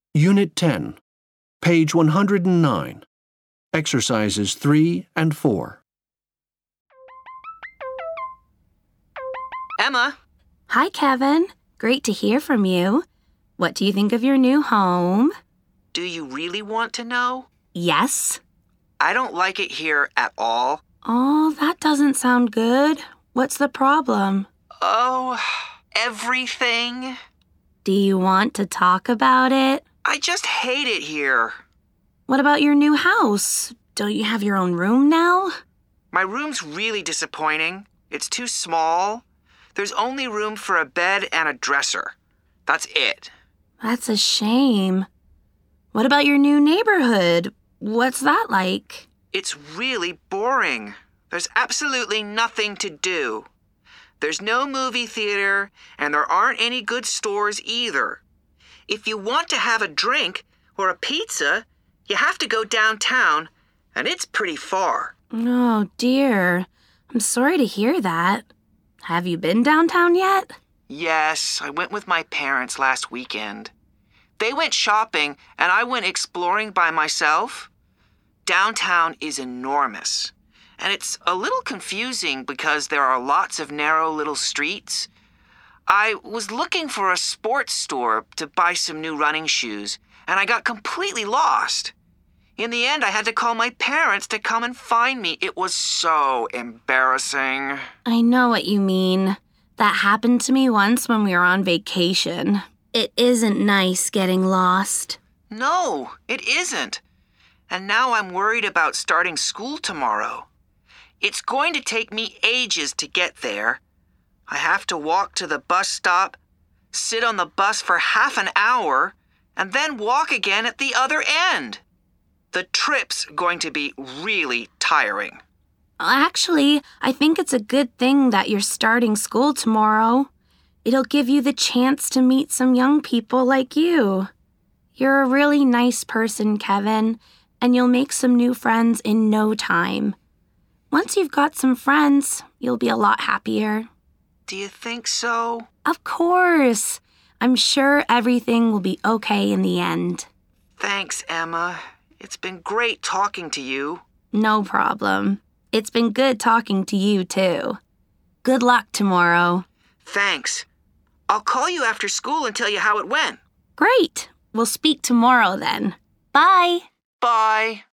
Unit 10, page 109, exercises 3 and 4. Emma. Hi, Kevin. Great to hear from you. What do you think of your new home? Do you really want to know? Yes. I don't like it here at all. Oh, that doesn't sound good. What's the problem? Oh, everything. Do you want to talk about it? I just hate it here. What about your new house? Don't you have your own room now? My room's really disappointing. It's too small. There's only room for a bed and a dresser. That's it. That's a shame. What about your new neighborhood? What's that like? It's really boring. There's absolutely nothing to do. There's no movie theater, and there aren't any good stores either. If you want to have a drink or a pizza, you have to go downtown, and it's pretty far. Oh, dear. I'm sorry to hear that. Have you been downtown yet? Yes, I went with my parents last weekend. They went shopping, and I went exploring by myself. Downtown is enormous, and it's a little confusing because there are lots of narrow little streets. I was looking for a sports store to buy some new running shoes, and I got completely lost. In the end, I had to call my parents to come and find me. It was so embarrassing. I know what you mean. That happened to me once when we were on vacation. It isn't nice getting lost. No, it isn't. And now I'm worried about starting school tomorrow. It's going to take me ages to get there. I have to walk to the bus stop, sit on the bus for half an hour, and then walk again at the other end. The trip's going to be really tiring. Actually, I think it's a good thing that you're starting school tomorrow. It'll give you the chance to meet some young people like you. You're a really nice person, Kevin, and you'll make some new friends in no time. Once you've got some friends, you'll be a lot happier. Do you think so? Of course. I'm sure everything will be okay in the end. Thanks, Emma. It's been great talking to you. No problem. It's been good talking to you, too. Good luck tomorrow. Thanks. I'll call you after school and tell you how it went. Great. We'll speak tomorrow then. Bye. Bye.